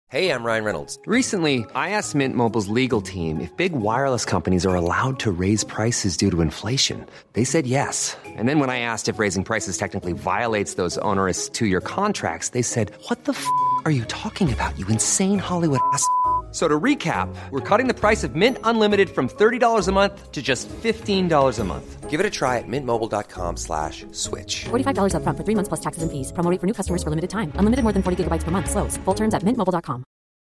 Hey, I'm Ryan Reynolds. Recently, I asked Mint Mobile's legal team if big wireless companies are allowed to raise prices due to inflation. They said yes. And then when I asked if raising prices technically violates those onerous two-year contracts, they said, "What the f*** are you talking about, you insane Hollywood ass?" So to recap, we're cutting the price of Mint Unlimited from $30 a month to just $15 a month. Give it a try at mintmobile.com/switch. $45 up front for 3 months plus taxes and fees. Promo rate for new customers for limited time. Unlimited more than 40 gigabytes per month. Slows full terms at mintmobile.com.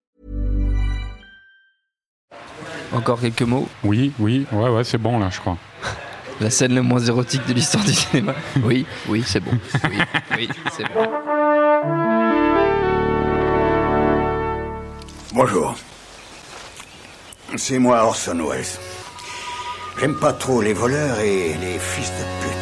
Encore quelques mots. Oui, ouais, c'est bon là, je crois. La scène la moins érotique de l'histoire du cinéma. Oui, c'est bon. Oui, c'est bon. Bonjour. C'est moi Orson Welles. J'aime pas trop les voleurs et les fils de pute.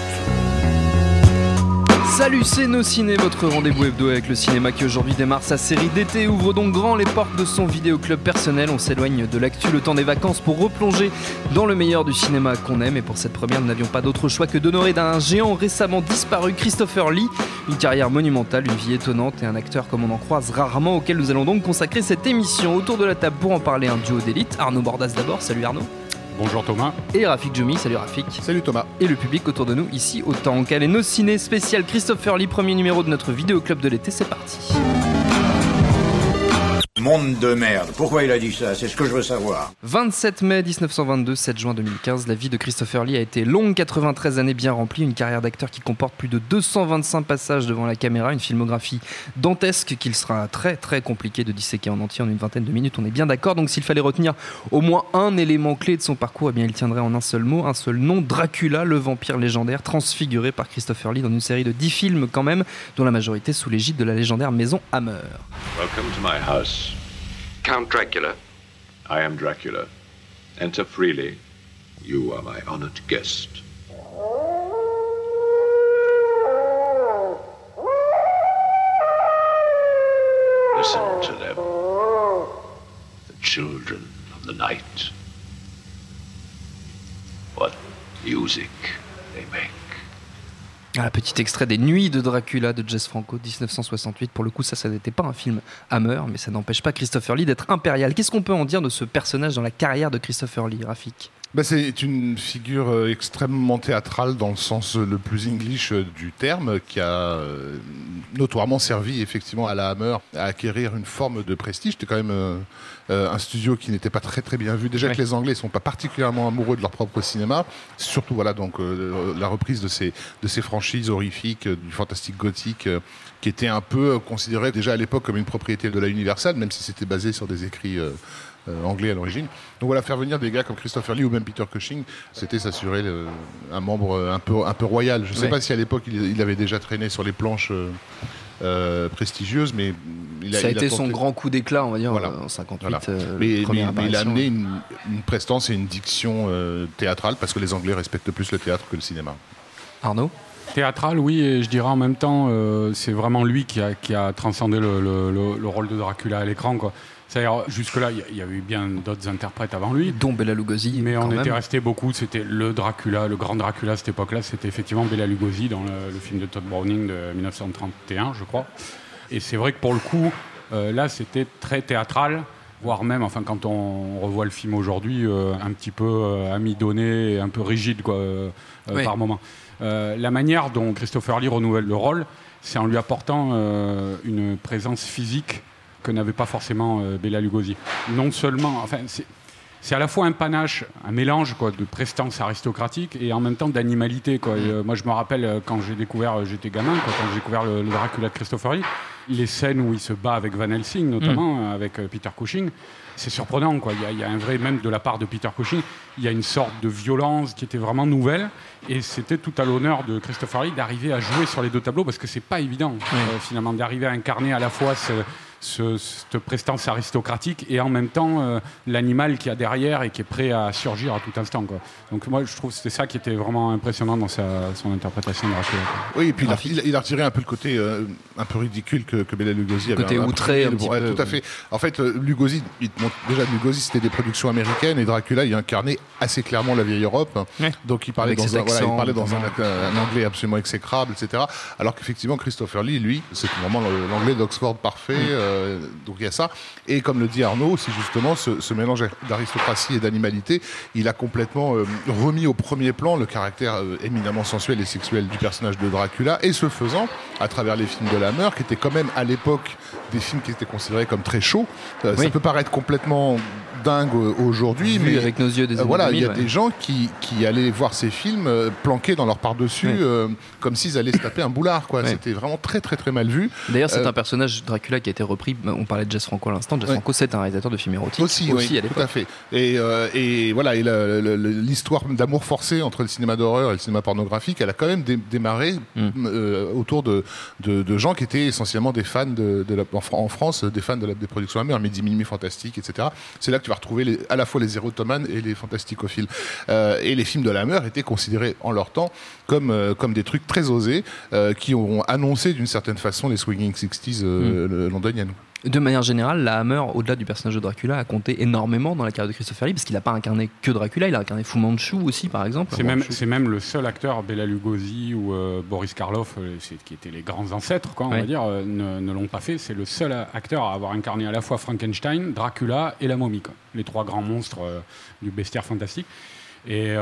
Salut, c'est Nos Ciné, votre rendez-vous hebdo avec le cinéma qui aujourd'hui démarre sa série d'été. Ouvre donc grand les portes de son vidéoclub personnel. On s'éloigne de l'actu le temps des vacances pour replonger dans le meilleur du cinéma qu'on aime. Et pour cette première, nous n'avions pas d'autre choix que d'honorer d'un géant récemment disparu, Christopher Lee. Une carrière monumentale, une vie étonnante et un acteur comme on en croise rarement, auquel nous allons donc consacrer cette émission. Autour de la table pour en parler, un duo d'élite. Arnaud Bordas d'abord, salut Arnaud. Bonjour Thomas. Et Rafik Djoumi, salut Rafik. Salut Thomas. Et le public autour de nous ici au Tank. Allez, Nos Ciné spécial Christopher Lee, premier numéro de notre vidéoclub de l'été, c'est parti. Monde de merde. Pourquoi il a dit ça ? C'est ce que je veux savoir. 27 mai 1922, 7 juin 2015, la vie de Christopher Lee a été longue, 93 années bien remplies, une carrière d'acteur qui comporte plus de 225 passages devant la caméra, une filmographie dantesque qu'il sera très très compliqué de disséquer en entier en une vingtaine de minutes, on est bien d'accord. Donc s'il fallait retenir au moins un élément clé de son parcours, eh bien il tiendrait en un seul mot, un seul nom, Dracula, le vampire légendaire transfiguré par Christopher Lee dans une série de 10 films quand même, dont la majorité sous l'égide de la légendaire maison Hammer. Welcome to my house. Count Dracula. I am Dracula. Enter freely. You are my honored guest. Listen to them. The children of the night. What music they make. Ah, petit extrait des Nuits de Dracula de Jess Franco, 1968. Pour le coup, ça n'était pas un film Hammer, mais ça n'empêche pas Christopher Lee d'être impérial. Qu'est-ce qu'on peut en dire de ce personnage dans la carrière de Christopher Lee, Rafik ? C'est une figure extrêmement théâtrale dans le sens le plus English du terme, qui a notoirement servi effectivement à la Hammer à acquérir une forme de prestige. C'était quand même un studio qui n'était pas très très bien vu. Déjà que les Anglais ne sont pas particulièrement amoureux de leur propre cinéma, surtout la reprise de ces franchises horrifiques, du fantastique gothique, qui était un peu considéré déjà à l'époque comme une propriété de la Universal, même si c'était basé sur des écrits anglais à l'origine. Donc voilà, faire venir des gars comme Christopher Lee ou même Peter Cushing, c'était s'assurer un membre un peu royal. Je ne sais pas si à l'époque il avait déjà traîné sur les planches prestigieuses, mais ça a été son grand coup d'éclat, on va dire, en 58. Voilà. Mais il a amené une prestance et une diction théâtrale, parce que les Anglais respectent plus le théâtre que le cinéma. Arnaud ? Théâtral, oui, et je dirais en même temps, c'est vraiment lui qui a transcendé le rôle de Dracula à l'écran, quoi. C'est-à-dire, jusque-là, il y a eu bien d'autres interprètes avant lui. Dont Bela Lugosi. Mais on était resté beaucoup, c'était le Dracula, le grand Dracula à cette époque-là, c'était effectivement Bela Lugosi dans le film de Todd Browning de 1931, je crois. Et c'est vrai que pour le coup, là, c'était très théâtral, voire même, quand on revoit le film aujourd'hui, un petit peu amidonné, un peu rigide, quoi, par moment. La manière dont Christopher Lee renouvelle le rôle, c'est en lui apportant une présence physique que n'avait pas forcément Bela Lugosi. Non seulement, c'est à la fois un panache, un mélange de prestance aristocratique et en même temps d'animalité, quoi. Moi, je me rappelle quand j'étais gamin, quand j'ai découvert le Dracula de Christopher Lee, les scènes où il se bat avec Van Helsing, notamment avec Peter Cushing, c'est surprenant, quoi. Il y a un vrai, même de la part de Peter Cushing, il y a une sorte de violence qui était vraiment nouvelle, et c'était tout à l'honneur de Christopher Lee d'arriver à jouer sur les deux tableaux, parce que c'est pas évident, finalement, d'arriver à incarner à la fois cette prestance aristocratique et en même temps l'animal qu'il y a derrière et qui est prêt à surgir à tout instant, quoi. Donc moi je trouve que c'était ça qui était vraiment impressionnant dans son interprétation de Dracula. Oui, et puis il a retiré un peu le côté un peu ridicule que Bela Lugosi avait. Côté outré un petit peu. Tout à fait. En fait, Lugosi, Lugosi c'était des productions américaines et Dracula il incarnait assez clairement la vieille Europe. Donc il parlait dans un anglais absolument exécrable, etc. Alors qu'effectivement Christopher Lee, lui, c'est vraiment l'anglais d'Oxford parfait. donc il y a ça. Et comme le dit Arnaud, c'est justement ce mélange d'aristocratie et d'animalité, il a complètement remis au premier plan le caractère éminemment sensuel et sexuel du personnage de Dracula, et ce faisant, à travers les films de la Hammer, qui étaient quand même à l'époque des films qui étaient considérés comme très chauds. Ça peut paraître complètement dingue aujourd'hui, mais avec nos yeux des années voilà, 2000, il y a des gens qui allaient voir ces films planqués dans leur par-dessus, comme s'ils allaient se taper un boulard, quoi. C'était vraiment très très très mal vu. D'ailleurs, c'est un personnage Dracula qui a été repris. On parlait de Jess Franco à l'instant. Jess Franco, c'est un réalisateur de films érotiques aussi à l'époque. Tout à fait. Et voilà, et l'histoire d'amour forcé entre le cinéma d'horreur et le cinéma pornographique, elle a quand même démarré autour de gens qui étaient essentiellement des fans en France, des fans des productions Hammer, Midi Minuit Fantastique, etc. C'est là que tu vas retrouver à la fois les érotomanes et les fantasticophiles. Et les films de la Hammer étaient considérés en leur temps comme des trucs très osés qui ont annoncé d'une certaine façon les swinging 60s londoniennes. De manière générale, la Hammer, au-delà du personnage de Dracula, a compté énormément dans la carrière de Christopher Lee, parce qu'il n'a pas incarné que Dracula, il a incarné Fu Manchu aussi, par exemple. C'est même le seul acteur, Bela Lugosi ou Boris Karloff, qui étaient les grands ancêtres, quoi, on va dire, ne l'ont pas fait. C'est le seul acteur à avoir incarné à la fois Frankenstein, Dracula et la momie, quoi. Les trois grands monstres du bestiaire fantastique. Et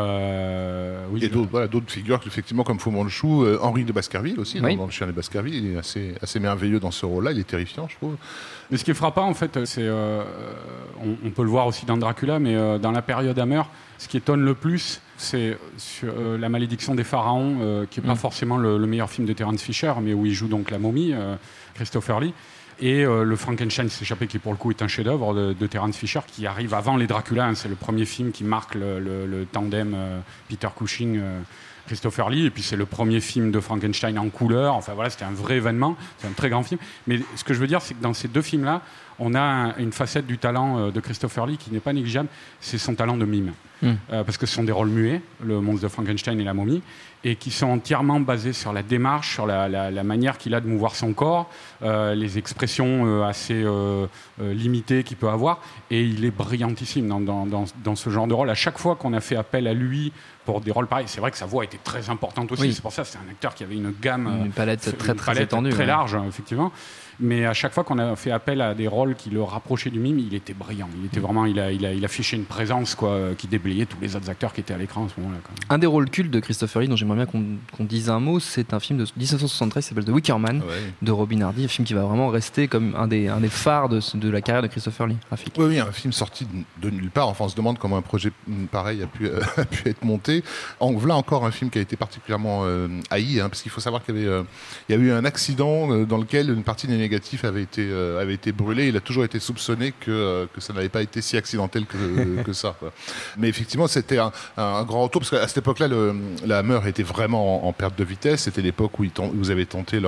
d'autres figures effectivement comme Fu Manchu, Henri de Baskerville aussi, dans Le Chien de Baskerville, il est assez merveilleux dans ce rôle-là, il est terrifiant, je trouve. Mais ce qui est frappant en fait, c'est on peut le voir aussi dans Dracula, mais dans la période Hammer, ce qui étonne le plus, c'est sur La Malédiction des pharaons, qui est pas forcément le meilleur film de Terence Fisher, mais où il joue donc la momie, Christopher Lee. Et le Frankenstein s'échappé, qui pour le coup est un chef-d'œuvre de Terence Fisher, qui arrive avant les Dracula, hein, c'est le premier film qui marque le tandem Peter Cushing Christopher Lee, et puis c'est le premier film de Frankenstein en couleur. Enfin voilà, c'était un vrai événement, c'est un très grand film. Mais ce que je veux dire, c'est que dans ces deux films-là, on a une facette du talent de Christopher Lee qui n'est pas négligeable, c'est son talent de mime. Parce que ce sont des rôles muets, le monstre de Frankenstein et la momie, et qui sont entièrement basés sur la démarche, sur la manière qu'il a de mouvoir son corps, les expressions assez limitées qu'il peut avoir, et il est brillantissime dans ce genre de rôle. À chaque fois qu'on a fait appel à lui pour des rôles pareils, c'est vrai que sa voix était très importante aussi, c'est pour ça que c'est un acteur qui avait une gamme, une palette très étendue, très large, effectivement. Mais à chaque fois qu'on a fait appel à des rôles qui le rapprochaient du mime, il était brillant. Il était vraiment, il affichait une présence, quoi, qui déblayait tous les autres acteurs qui étaient à l'écran à ce moment-là, quoi. Un des rôles cultes de Christopher Lee dont j'aimerais bien qu'on dise un mot, c'est un film de 1973 qui s'appelle The Wicker Man, de Robin Hardy, un film qui va vraiment rester comme un des phares de la carrière de Christopher Lee. Rafik. Oui, un film sorti de nulle part. Enfin, on se demande comment un projet pareil a pu être monté. Voilà encore un film qui a été particulièrement haï, parce qu'il faut savoir qu'il y a eu un accident dans lequel une partie des négatifs avait été brûlé. Il a toujours été soupçonné que ça n'avait pas été si accidentel que ça, quoi. Mais effectivement, c'était un grand retour, parce qu'à cette époque-là, la Hammer était vraiment en perte de vitesse. C'était l'époque où ils avaient tenté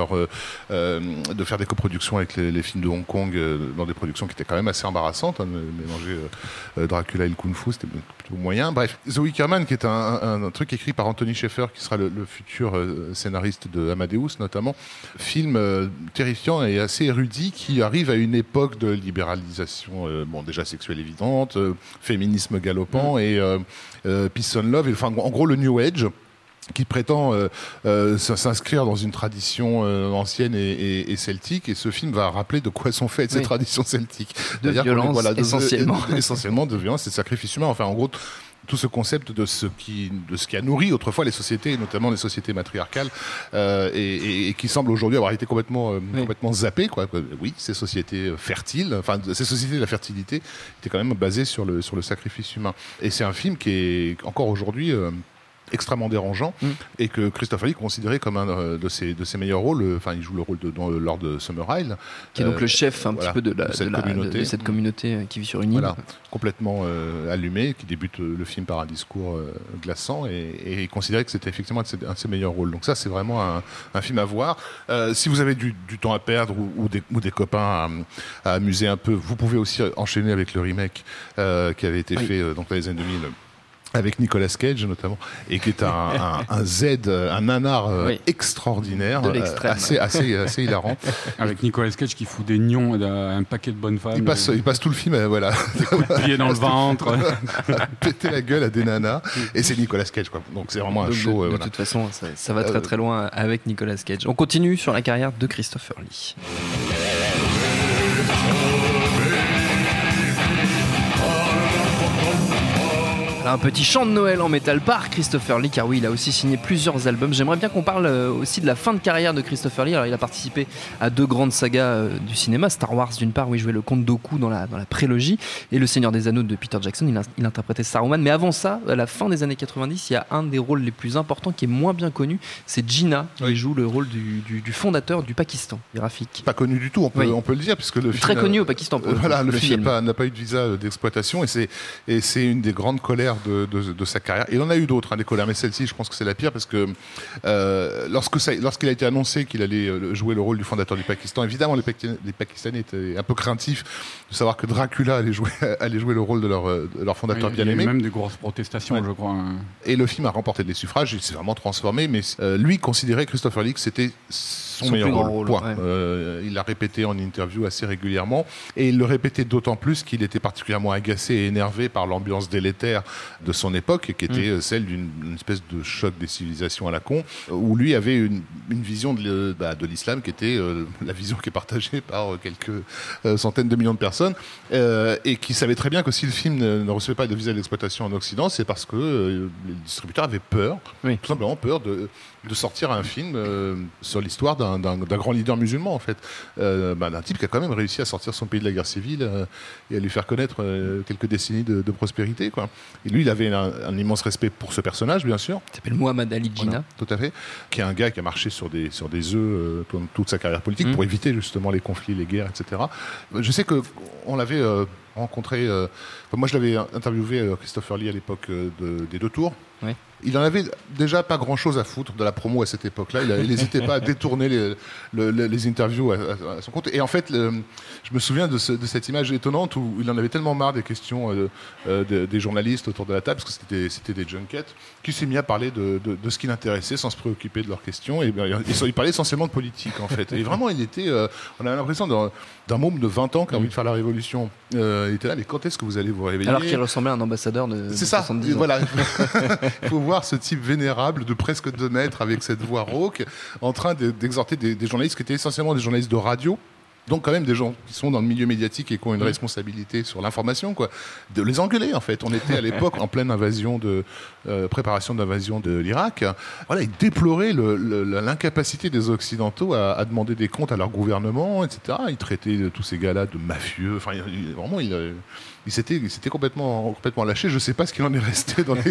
de faire des coproductions avec les films de Hong Kong, dans des productions qui étaient quand même assez embarrassantes, de mélanger Dracula et le Kung Fu, c'était plutôt moyen. Bref, The Wicker Man, qui est un truc écrit par Anthony Sheffer, qui sera le futur scénariste de Amadeus notamment, film terrifiant et assez érudit, qui arrive à une époque de libéralisation, déjà sexuelle évidente, féminisme galopant et peace and love, enfin en gros le New Age, qui prétend s'inscrire dans une tradition ancienne et celtique, et ce film va rappeler de quoi sont faites ces traditions celtiques. De violence, essentiellement de violence et de sacrifice humain. Enfin, en gros, tout ce concept de ce qui a nourri autrefois les sociétés, et notamment les sociétés matriarcales, et qui semble aujourd'hui avoir été complètement zappé, quoi. Oui, ces sociétés fertiles, enfin ces sociétés de la fertilité étaient quand même basées sur le sacrifice humain. Et c'est un film qui est encore aujourd'hui extrêmement dérangeant, et que Christopher Lee considérait comme un de ses meilleurs rôles. Enfin, il joue le rôle de Lord Summerhill, qui est donc le chef un petit peu de cette communauté qui vit sur une île. Voilà, complètement allumé, qui débute le film par un discours glaçant, et il considérait que c'était effectivement un de ses meilleurs rôles. Donc ça, c'est vraiment un film à voir. Si vous avez du temps à perdre ou des copains à amuser un peu, vous pouvez aussi enchaîner avec le remake qui avait été fait donc dans les années 2000, avec Nicolas Cage notamment, et qui est un nanar extraordinaire, assez hilarant. Avec Nicolas Cage qui fout des nions à un paquet de bonnes femmes. Il passe tout le film, voilà. Des coups de pied dans le ventre. Péter la gueule à des nanas, et c'est Nicolas Cage, quoi. Donc c'est vraiment un show. De toute façon, ça va très très loin avec Nicolas Cage. On continue sur la carrière de Christopher Lee. Un petit chant de Noël en métal par Christopher Lee, car oui, il a aussi signé plusieurs albums. J'aimerais bien qu'on parle aussi de la fin de carrière de Christopher Lee. Alors, il a participé à 2 grandes sagas du cinéma, Star Wars d'une part, où il jouait le comte Dooku dans la prélogie, et Le Seigneur des Anneaux de Peter Jackson, il interprétait Saruman. Mais avant ça, à la fin des années 90, il y a un des rôles les plus importants qui est moins bien connu, c'est Jinnah, qui joue le rôle du fondateur du Pakistan, Rafik. Pas connu du tout, on peut le dire, puisque le film... Très connu au Pakistan. Le film n'a pas eu de visa d'exploitation, et c'est une des grandes colères de sa carrière. Il en a eu d'autres, des colères, mais celle-ci, je pense que c'est la pire, parce que lorsqu'il a été annoncé qu'il allait jouer le rôle du fondateur du Pakistan, évidemment, les Pakistanais étaient un peu craintifs de savoir que Dracula allait jouer le rôle de leur fondateur bien-aimé. Il y a eu même des grosses protestations, je crois. Et le film a remporté des suffrages, il s'est vraiment transformé, mais lui considérait, Christopher Lee, que c'était son meilleur rôle. Il l'a répété en interview assez régulièrement, et il le répétait d'autant plus qu'il était particulièrement agacé et énervé par l'ambiance délétère de son époque, qui était celle d'une espèce de choc des civilisations à la con, où lui avait une vision de l'islam qui était la vision qui est partagée par quelques centaines de millions de personnes, et qui savait très bien que si le film ne recevait pas de visa d'exploitation en Occident, c'est parce que les distributeurs avaient peur, tout simplement peur de sortir un film sur l'histoire d'un grand leader musulman, en fait, d'un type qui a quand même réussi à sortir son pays de la guerre civile et à lui faire connaître quelques décennies de prospérité, quoi. Et lui, il avait un immense respect pour ce personnage, bien sûr. Il s'appelle Mohammad Ali Jinnah. Voilà, tout à fait. Qui est un gars qui a marché sur des œufs toute sa carrière politique pour éviter justement les conflits, les guerres, etc. Je sais qu'on l'avait rencontré... moi, je l'avais interviewé, Christopher Lee, à l'époque des 2 tours. Oui. Il en avait déjà pas grand-chose à foutre de la promo à cette époque-là. Il n'hésitait pas à détourner les interviews à son compte. Et en fait, je me souviens de cette image étonnante où il en avait tellement marre des questions des journalistes autour de la table, parce que c'était des junkets, qu'il s'est mis à parler de ce qui l'intéressait sans se préoccuper de leurs questions. Et il parlait essentiellement de politique, en fait. Et vraiment, on a l'impression d'un môme de 20 ans qui a envie de faire la révolution. Il était là, mais quand est-ce que vous allez vous réveiller ? Alors qu'il ressemblait à un ambassadeur de 70 ans. Voilà. Il faut voir ce type vénérable de presque 2 mètres avec cette voix rauque en train d'exhorter des journalistes qui étaient essentiellement des journalistes de radio. Donc quand même des gens qui sont dans le milieu médiatique et qui ont une responsabilité sur l'information, quoi, de les engueuler, en fait. On était à l'époque en pleine préparation d'invasion de l'Irak. Voilà, ils déploraient l'incapacité des Occidentaux à demander des comptes à leur gouvernement, etc. Ils traitaient tous ces gars-là de mafieux. Enfin, vraiment, il s'était complètement lâché. Je ne sais pas ce qu'il en est resté dans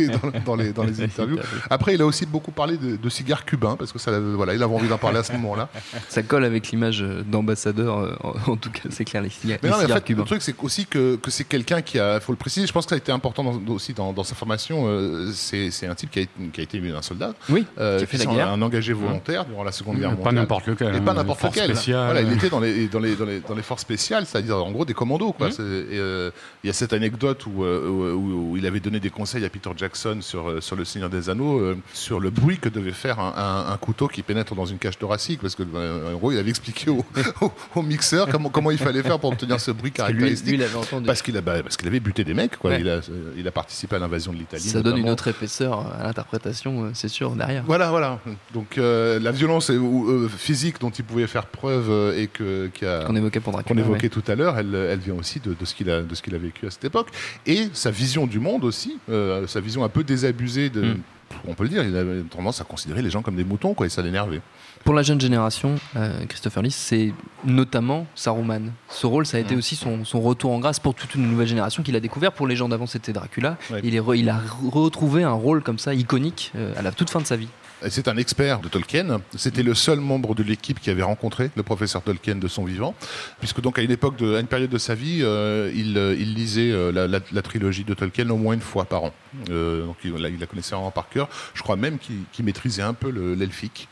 les interviews. Après, il a aussi beaucoup parlé de cigares cubains, parce que il avait envie d'en parler à ce moment-là. Ça colle avec l'image d'ambassadeur, en tout cas, c'est clair, les cigares cubains. Le truc, c'est aussi que c'est quelqu'un qui a, il faut le préciser, je pense que ça a été important aussi dans sa formation, c'est un type qui a été un soldat, qui a fait la guerre, un engagé volontaire durant la Seconde Guerre mondiale. Pas n'importe lequel. Et pas n'importe lequel. Voilà, il était dans les forces spéciales, c'est-à-dire en gros des commandos, quoi. Il y a cette anecdote où il avait donné des conseils à Peter Jackson sur Le Seigneur des Anneaux, sur le bruit que devait faire un couteau qui pénètre dans une cage thoracique, parce que en gros il avait expliqué au mixeur comment il fallait faire pour obtenir ce bruit caractéristique. Lui, il avait entendu. Parce qu'il avait buté des mecs, quoi. Ouais. Il a participé à l'invasion de l'Italie. Ça donne une autre épaisseur à l'interprétation, c'est sûr, derrière. Voilà. Donc la violence physique dont il pouvait faire preuve et qu'on évoquait pour Dracula, tout à l'heure, elle vient aussi de ce qu'il a vécu à cette époque, et sa vision du monde aussi, sa vision un peu désabusée on peut le dire, il avait tendance à considérer les gens comme des moutons, quoi, et ça l'énervait. Pour la jeune génération, Christopher Lee, c'est notamment Saruman. Ce rôle, ça a été aussi son retour en grâce pour toute une nouvelle génération qu'il a découvert. Pour les gens d'avant, c'était Dracula. Ouais. Il a retrouvé un rôle comme ça, iconique, à la toute fin de sa vie. C'est un expert de Tolkien. C'était le seul membre de l'équipe qui avait rencontré le professeur Tolkien de son vivant, puisque donc à une période de sa vie, il lisait la trilogie de Tolkien au moins une fois par an. Donc il la connaissait vraiment par cœur. Je crois même qu'il maîtrisait un peu l'elfique.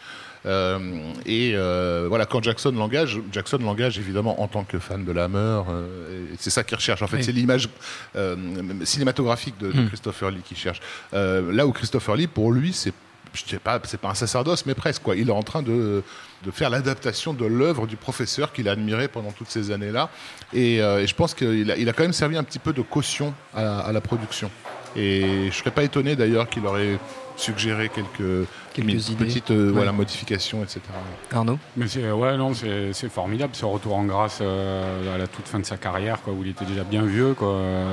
Voilà, quand Jackson l'engage évidemment en tant que fan de la Hammer, c'est ça qu'il recherche en fait, c'est l'image cinématographique de Christopher Lee qu'il cherche. Là où Christopher Lee, pour lui, c'est pas un sacerdoce, mais presque, quoi. Il est en train de faire l'adaptation de l'œuvre du professeur qu'il a admiré pendant toutes ces années-là, et je pense qu'il a quand même servi un petit peu de caution à la production. Et je serais pas étonné d'ailleurs qu'il aurait suggéré Quelques idées. Petite modification, etc. Arnaud ? Mais c'est formidable ce retour en grâce à la toute fin de sa carrière, quoi, où il était déjà bien vieux, quoi,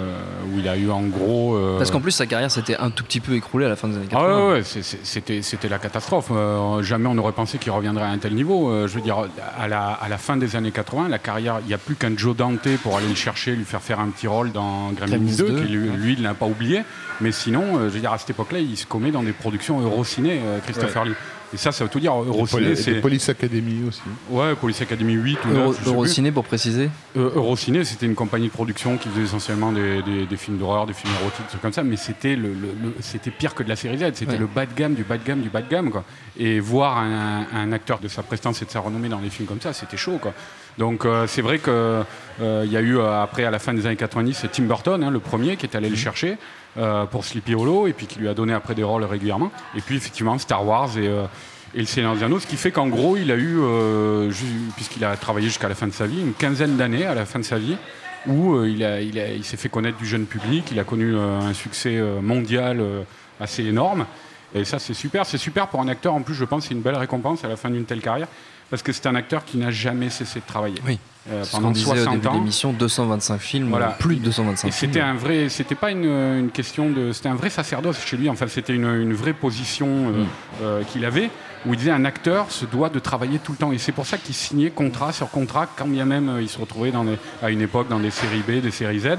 où il a eu en gros. Parce qu'en plus sa carrière s'était un tout petit peu écroulée à la fin des années 80. Ouais, c'était la catastrophe. Jamais on n'aurait pensé qu'il reviendrait à un tel niveau. Je veux dire, à la fin des années 80, la carrière, il n'y a plus qu'un Joe Dante pour aller le chercher, lui faire un petit rôle dans Gremlins 2, qui lui il ne l'a pas oublié. Mais sinon, je veux dire, à cette époque-là, il se commet dans des productions Eurociné, Christopher Lee. Et ça veut tout dire. Eurociné, c'est Police Academy aussi. Ouais, Police Academy 8 ou 9. Eurociné, pour préciser. Eurociné, c'était une compagnie de production qui faisait essentiellement des films d'horreur, des films érotiques, des trucs comme ça. Mais c'était c'était pire que de la série Z. C'était le bas de gamme du bas de gamme du bas de gamme, quoi. Et voir un acteur de sa prestance et de sa renommée dans des films comme ça, c'était chaud, quoi. Donc c'est vrai que il y a eu après, à la fin des années 90, c'est Tim Burton, le premier, qui est allé le chercher pour Sleepy Hollow, et puis qui lui a donné après des rôles régulièrement. Et puis effectivement Star Wars et le Seigneur des Anneaux, ce qui fait qu'en gros il a eu, puisqu'il a travaillé jusqu'à la fin de sa vie, une quinzaine d'années à la fin de sa vie, où il s'est fait connaître du jeune public, il a connu un succès mondial assez énorme. Et ça c'est super pour un acteur. En plus, je pense que c'est une belle récompense à la fin d'une telle carrière, parce que c'est un acteur qui n'a jamais cessé de travailler. Oui. Pendant 60 au début ans. De l'émission, 225 films, plus de 225 films. C'était pas une question de, c'était un vrai sacerdoce chez lui. Enfin, c'était une vraie position qu'il avait, où il disait un acteur se doit de travailler tout le temps. Et c'est pour ça qu'il signait contrat sur contrat, quand bien même il se retrouvait à une époque dans des séries B, des séries Z.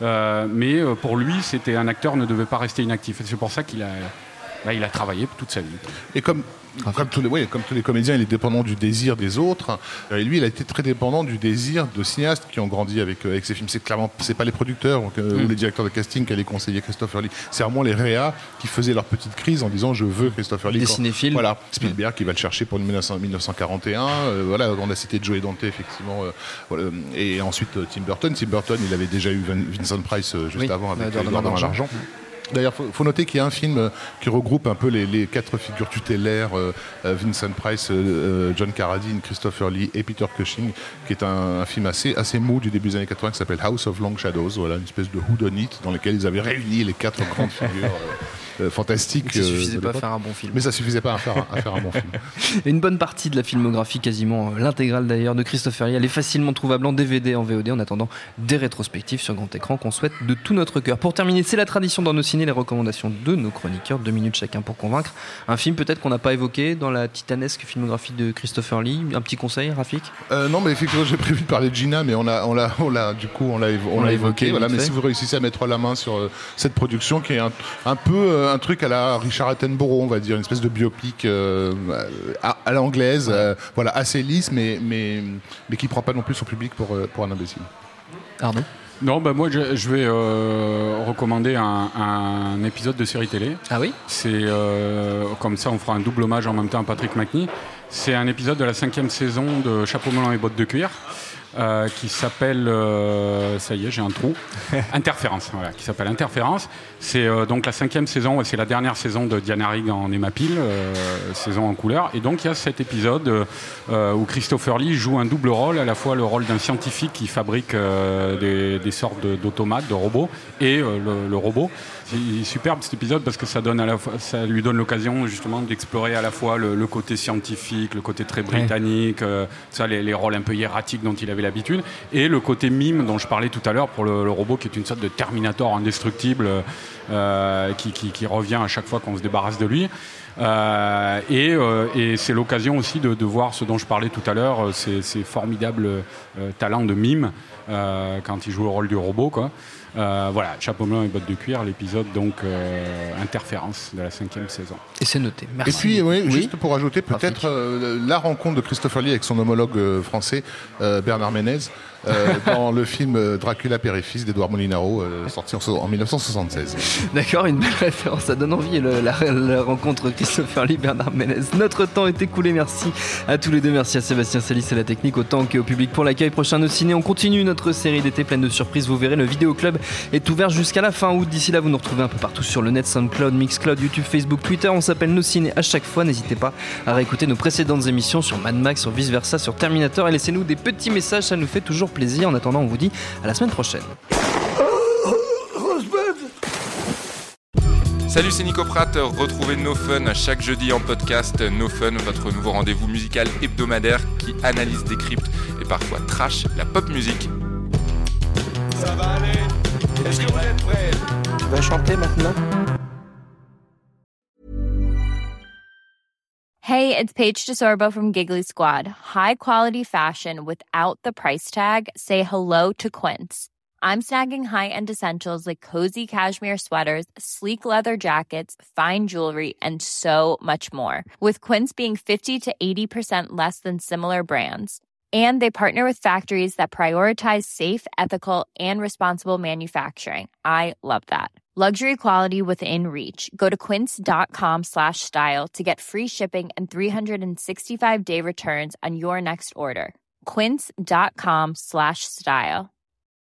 Mais pour lui, c'était un acteur ne devait pas rester inactif. Et c'est pour ça qu'il a travaillé toute sa vie. Et comme tous les comédiens, il est dépendant du désir des autres. Et lui, il a été très dépendant du désir de cinéastes qui ont grandi avec ses films. C'est pas les producteurs ou les directeurs de casting qui allaient conseiller Christopher Lee. C'est vraiment les réas qui faisaient leur petite crise en disant je veux Christopher Lee. Des cinéphiles. Voilà, Spielberg qui va le chercher pour 1941. On a cité Joe Dante effectivement. Et ensuite Tim Burton. Tim Burton, il avait déjà eu Vincent Price juste avant avec Edward dans l'argent. D'ailleurs, faut noter qu'il y a un film qui regroupe un peu les quatre figures tutélaires, Vincent Price, John Carradine, Christopher Lee et Peter Cushing, qui est un film assez mou du début des années 80 qui s'appelle House of Long Shadows, une espèce de whodunit dans lequel ils avaient réuni les quatre grandes figures fantastiques. Ça suffisait pas à faire un bon film. Mais ça suffisait pas à faire un bon film. Une bonne partie de la filmographie, quasiment l'intégrale d'ailleurs, de Christopher Lee, elle est facilement trouvable en DVD, en VOD, en attendant des rétrospectives sur grand écran qu'on souhaite de tout notre cœur. Pour terminer, c'est la tradition dans nos ciné, les recommandations de nos chroniqueurs, 2 minutes chacun pour convaincre. Un film peut-être qu'on n'a pas évoqué dans la titanesque filmographie de Christopher Lee. Un petit conseil, Rafik ? Non, mais effectivement, j'ai prévu de parler de Gina, mais on l'a évoqué. Voilà, mais si vous réussissez à mettre la main sur cette production qui est un peu un truc à la Richard Attenborough, on va dire, une espèce de biopic à l'anglaise, assez lisse, mais qui prend pas non plus son public pour un imbécile. Arnaud ? Non, moi je vais recommander un épisode de série télé. Ah oui ? C'est comme ça, on fera un double hommage en même temps à Patrick Macnee. C'est un épisode de la 5e saison de Chapeau melon et bottes de cuir. Qui s'appelle, ça y est, j'ai un trou, Interférence, qui s'appelle Interférence. C'est donc la 5e saison, c'est la dernière saison de Diana Rigg en Emma Peel, saison en couleur. Et donc il y a cet épisode où Christopher Lee joue un double rôle, à la fois le rôle d'un scientifique qui fabrique des sortes d'automates, de robots, et le robot. C'est superbe cet épisode parce que ça lui donne l'occasion justement d'explorer à la fois le côté scientifique, le côté très britannique, les rôles un peu hiératiques dont il avait l'habitude, et le côté mime dont je parlais tout à l'heure pour le robot qui est une sorte de Terminator indestructible qui revient à chaque fois qu'on se débarrasse de lui. Et c'est l'occasion aussi de voir ce dont je parlais tout à l'heure, ces formidables talents de mime quand il joue le rôle du robot, quoi. Chapeau melon et bottes de cuir, l'épisode donc Interférence de la 5e saison. Et c'est noté. Merci. Et puis, juste pour ajouter peut-être la rencontre de Christopher Lee avec son homologue français Bernard Ménez dans le film Dracula Père et Fils d'Edouard Molinaro, sorti en 1976. D'accord, une belle référence, ça donne envie la rencontre Christopher Lee, Bernard Ménez. Notre temps est écoulé, merci à tous les deux, merci à Sébastien Salis à la technique, autant qu'au public pour l'accueil. Prochain Nos Ciné, on continue notre série d'été pleine de surprises, vous verrez, le Vidéo Club est ouvert jusqu'à la fin août. D'ici là, vous nous retrouvez un peu partout sur le net, SoundCloud, Mixcloud, YouTube, Facebook, Twitter, on s'appelle Nos Ciné à chaque fois. N'hésitez pas à réécouter nos précédentes émissions sur Mad Max, sur Vice Versa, sur Terminator, et laissez-nous des petits messages, ça nous fait toujours plaisir. En attendant, on vous dit à la semaine prochaine. Salut, c'est Nico Pratt. Retrouvez No Fun chaque jeudi en podcast. No Fun, votre nouveau rendez-vous musical hebdomadaire qui analyse, décrypte et parfois trash la pop musique. Ça va aller. Est-ce que vous êtes prêts? Tu vas chanter maintenant? Hey, it's Paige DeSorbo from Giggly Squad. High quality fashion without the price tag. Say hello to Quince. I'm snagging high-end essentials like cozy cashmere sweaters, sleek leather jackets, fine jewelry, and so much more. With Quince being 50 to 80% less than similar brands. And they partner with factories that prioritize safe, ethical, and responsible manufacturing. I love that. Luxury quality within reach. Go to quince.com/style to get free shipping and 365-day returns on your next order. Quince.com/style.